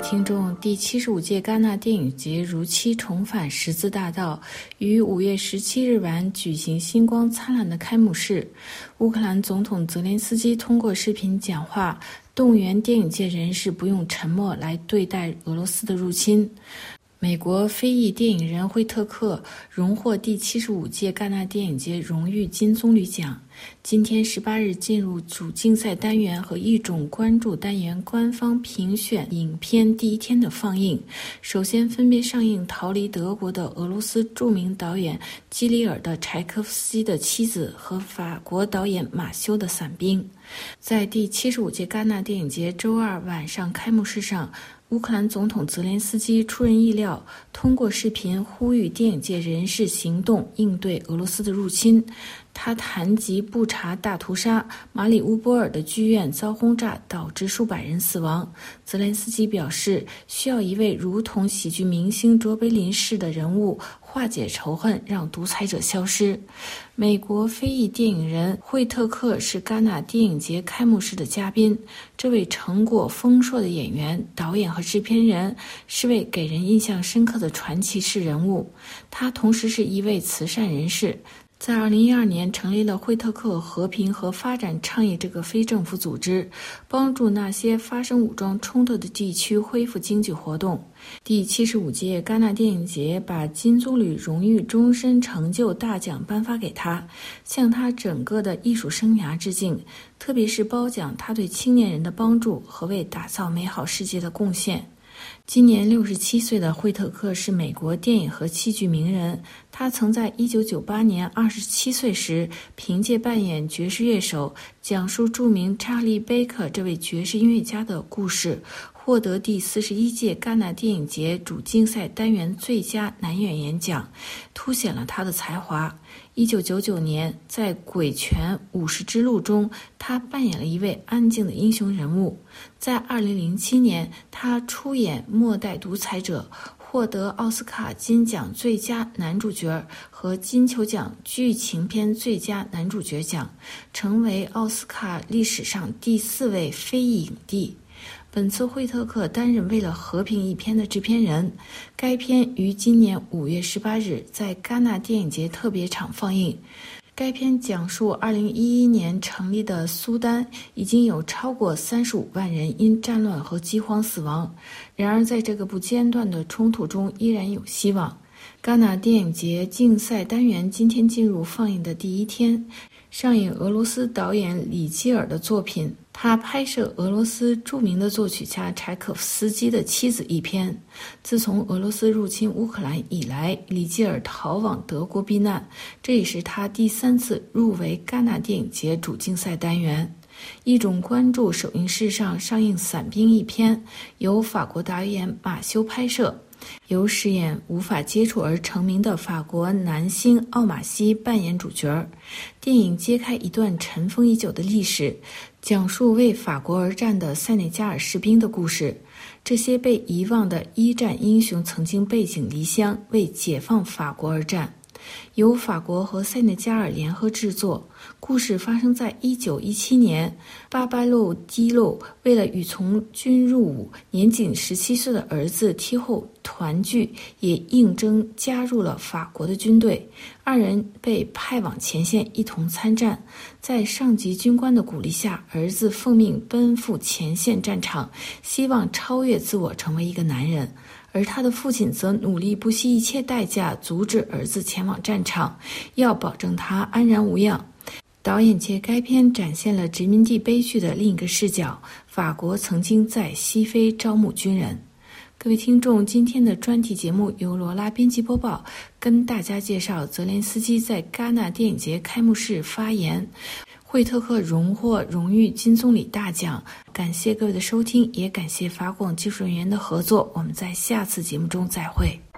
听众，第75届戛纳电影节如期重返十字大道，于5月17日晚举行星光灿烂的开幕式。乌克兰总统泽连斯基通过视频讲话，动员电影界人士不用沉默来对待俄罗斯的入侵。美国非裔电影人惠特克荣获第75届戛纳电影节荣誉金棕榈奖。今天18日进入主竞赛单元和一种关注单元官方评选影片第一天的放映。首先分别上映逃离德国的俄罗斯著名导演基里尔的柴可夫斯基的妻子和法国导演马修的伞兵。在第75届戛纳电影节周二晚上开幕式上，乌克兰总统泽连斯基出人意料，通过视频呼吁电影界人士行动应对俄罗斯的入侵。他谈及布查大屠杀，马里乌波尔的剧院遭轰炸，导致数百人死亡。泽连斯基表示，需要一位如同喜剧明星卓别林式的人物化解仇恨，让独裁者消失。美国非裔电影人惠特克是戛纳电影节开幕式的嘉宾。这位成果丰硕的演员、导演和制片人是位给人印象深刻的传奇式人物。他同时是一位慈善人士。在2012年成立了惠特克和平和发展倡议这个非政府组织，帮助那些发生武装冲突的地区恢复经济活动。第75届戛纳电影节把金棕榈荣誉终身成就大奖颁发给他，向他整个的艺术生涯致敬，特别是褒奖他对青年人的帮助和为打造美好世界的贡献。今年67岁的惠特克是美国电影和戏剧名人，他曾在1998年27岁时凭借扮演爵士乐手，讲述著名查理·贝克这位爵士音乐家的故事，获得第41届戛纳电影节主竞赛单元最佳男演员奖，凸显了他的才华。1999年，在《鬼拳武士之路》中，他扮演了一位安静的英雄人物。在2007年，他出演《末代独裁者》，获得奥斯卡金奖最佳男主角和金球奖剧情片最佳男主角奖，成为奥斯卡历史上第4位非裔影帝。本次惠特克担任为了和平一片的制片人，该片于今年5月18日在戛纳电影节特别场放映。该片讲述2011年成立的苏丹已经有超过35万人因战乱和饥荒死亡，然而在这个不间断的冲突中依然有希望。戛纳电影节竞赛单元今天进入放映的第一天，上映俄罗斯导演里基尔的作品，他拍摄俄罗斯著名的作曲家柴可夫斯基的妻子一篇。自从俄罗斯入侵乌克兰以来，里基尔逃往德国避难，这也是他第3次入围戛纳电影节主竞赛单元。一种关注首映式上上映伞兵一篇，由法国导演马修拍摄，由饰演无法接触而成名的法国男星奥马西扮演主角。电影揭开一段尘封已久的历史，讲述为法国而战的塞内加尔士兵的故事。这些被遗忘的一战英雄曾经背井离乡，为解放法国而战。由法国和塞内加尔联合制作，故事发生在1917年。巴巴洛基洛为了与从军入伍年仅17岁的儿子梯后团聚，也应征加入了法国的军队。二人被派往前线一同参战，在上级军官的鼓励下，儿子奉命奔赴前线战场，希望超越自我成为一个男人。而他的父亲则努力不惜一切代价阻止儿子前往战场，要保证他安然无恙。导演借该片展现了殖民地悲剧的另一个视角，法国曾经在西非招募军人。各位听众，今天的专题节目由罗拉编辑播报，跟大家介绍泽连斯基在戛纳电影节开幕式发言。惠特克荣获荣誉金棕榈大奖。感谢各位的收听，也感谢法广技术人员的合作。我们在下次节目中再会。